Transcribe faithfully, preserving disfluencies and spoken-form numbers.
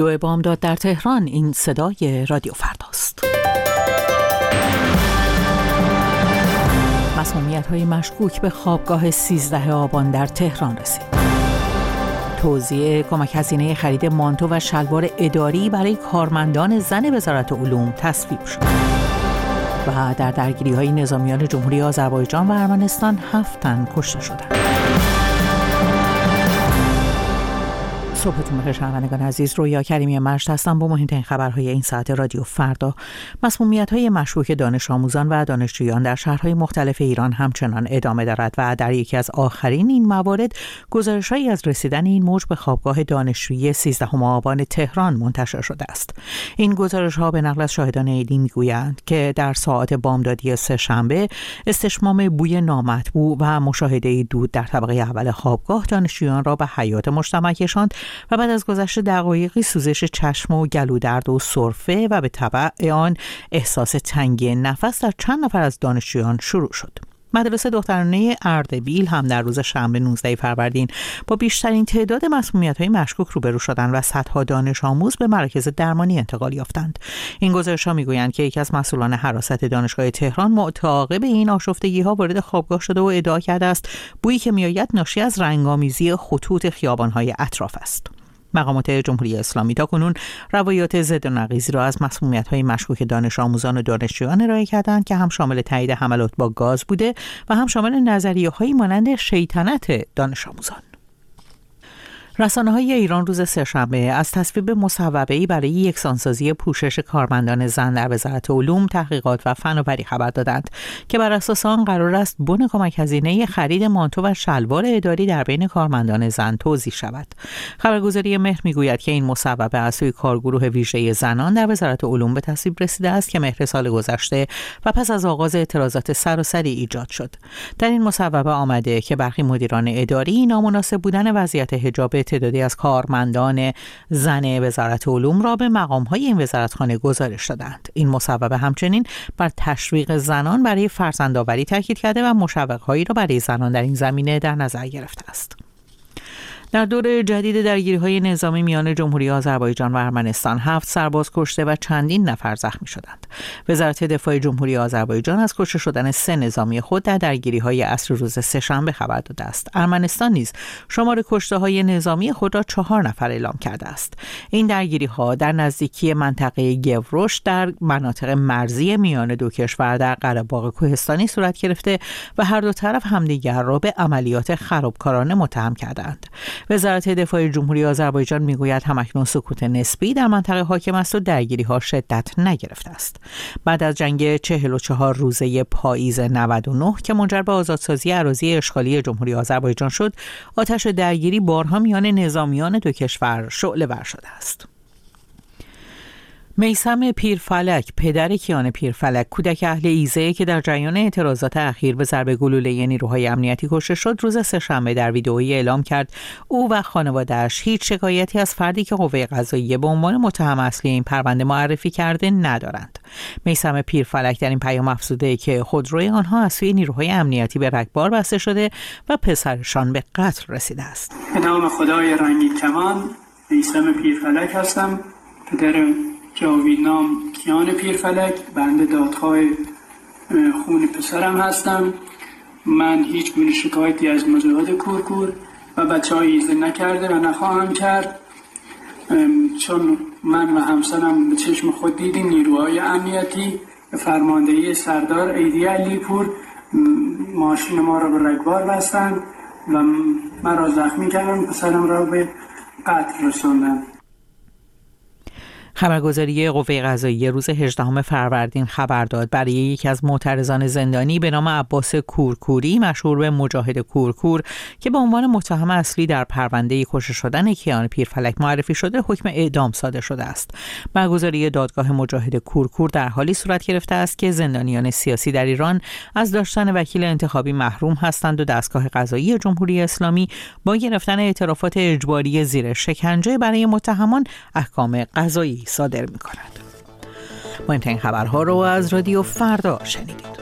دو بامداد در تهران. این صدای رادیو فرداست. مسمومیت‌های مشکوک به خوابگاه سیزده آبان در تهران رسید. توزیع کمک هزینه خرید مانتو و شلوار اداری برای کارمندان زن وزارت علوم تصویب شد. و در درگیری‌های نظامیان جمهوری آذربایجان و ارمنستان هفت تن کشته شدند. صبحتون بخیر شنوندگان عزیز، رویا کریمی مجد هستم با مهمترین خبرهای این ساعت رادیو فردا. مسمومیت‌های مشکوک دانش آموزان و دانشجویان در شهرهای مختلف ایران همچنان ادامه دارد و در یکی از آخرین این موارد گزارش‌هایی از رسیدن این موج به خوابگاه دانشجویی سیزدهم آبان تهران منتشر شده است. این گزارش‌ها به نقل از شاهدان عینی می‌گویند که در ساعات بامدادی سه‌شنبه استشمام بوی نامطبوع و مشاهده دود در طبقه اول خوابگاه دانشجویان را به حیاط مجتمع کشاند و بعد از گذشت دقایقی سوزش چشم و گلودرد و سرفه و به تبع آن احساس تنگی نفس در چند نفر از دانشجویان شروع شد. مدرسه دخترانه اردبیل هم در روز شنبه نوزدهم فروردین با بیشترین تعداد مسمومیت‌های مشکوک روبرو شدند و صدها دانش آموز به مراکز درمانی انتقال یافتند. این گزارش‌ها می‌گویند که یکی از مسئولان حراست دانشگاه تهران متعاقب این آشفتگی‌ها وارد خوابگاه شده و ادعا کرده است بویی که می‌آید ناشی از رنگ‌آمیزی خطوط خیابان‌های اطراف است. مقامات جمهوری اسلامی تاکنون روایات ضد و نقیضی را از مسمومیت‌های مشکوک دانش آموزان و دانشجویان ارائه کردند که هم شامل تایید حملات با گاز بوده و هم شامل نظریه‌هایی مانند شیطنت دانش آموزان. رسانه‌های ایران روز سه‌شنبه از تصویب مصوبه‌ای برای یکسانسازی پوشش کارمندان زن در وزارت علوم، تحقیقات و فناوری خبر دادند که بر اساس آن قرار است بن کمک هزینه خرید مانتو و شلوار اداری در بین کارمندان زن توزیع شود. خبرگزاری مهر می‌گوید که این مصوبه از سوی کارگروه ویژه زنان در وزارت علوم به تصویب رسیده است که مهر سال گذشته و پس از آغاز اعتراضات سراسری ایجاد شد. در این مصوبه آمده که برخی مدیران اداری نامناسب بودن وضعیت حجاب تعدادی از کارمندان زن وزارت علوم را به مقام‌های این وزارتخانه گزارش دادند. این مصوبه همچنین بر تشویق زنان برای فرزندآوری تاکید کرده و مشوق‌هایی را برای زنان در این زمینه در نظر گرفته است. در دور جدید درگیری‌های نظامی میان جمهوری آذربایجان و ارمنستان هفت سرباز کشته و چندین نفر زخمی شدند. وزارت دفاع جمهوری آذربایجان از کشته شدن سه نظامی خود در درگیری‌های عصر روز سه‌شنبه خبر داده است. ارمنستان نیز شمار کشته‌های نظامی خود را چهار نفر اعلام کرده است. این درگیری‌ها در نزدیکی منطقه گوروش در مناطق مرزی میان دو کشور در قره‌باغ کوهستانی صورت گرفته و هر دو طرف همدیگر را به عملیات خرابکارانه متهم کردند. وزارت دفاع جمهوری آذربایجان میگوید همکنون سکوت نسبی در منطقه حاکم است و درگیری‌ها شدت نگرفته است. بعد از جنگ چهل و چهار روزه پاییز نود و نه که منجر به آزادسازی اراضی اشغالی جمهوری آذربایجان شد، آتش درگیری بارها میان نظامیان دو کشور شعله‌ور شده است. میثم پیرفلک، پدر کیان پیرفلک، کودک اهل ایزه که در جریان اعتراضات اخیر به ضرب گلوله نیروهای امنیتی کشته شد، روز سه‌شنبه در ویدئویی اعلام کرد او و خانواده‌اش هیچ شکایتی از فردی که قوه قضاییه به عنوان متهم اصلی این پرونده معرفی کرده ندارند. میثم پیرفلک در این پیام افزوده که خودروی آنها از سوی نیروهای امنیتی به رگبار بسته شده و پسرشان به قتل رسیده است. به نام خدای رنگین کمان، میثم پیرفلک هستم، پدر جاویدنام کیان پیرفلک، بنده دادخواه خون پسرم هستم. من هیچ گونه شکایتی از مجاهد کورکور و بچه های ایزه نکرده و نخواهم کرد، چون من و همسرم به چشم خود دیدیم نیروهای امنیتی به فرماندهی سردار ایدی علیپور ماشین ما را به رگبار بستند و من را زخمی کردن، پسرم را به قتل رساندند. خبرگزاری قوه قضاییه روز هجدهم فروردین خبر داد برای یکی از معترضان زندانی به نام عباس کورکوری مشهور به مجاهد کورکور که به عنوان متهم اصلی در پرونده کشته شدن کیان پیرفلک معرفی شده، حکم اعدام صادر شده است. برگزاری دادگاه مجاهد کورکور در حالی صورت گرفته است که زندانیان سیاسی در ایران از داشتن وکیل انتخابی محروم هستند و دستگاه قضایی جمهوری اسلامی با گرفتن اعترافات اجباری زیر شکنجه برای متهمان احکام قضایی صادر می کند. مهمترین خبرها رو از رادیو فردا شنیدید.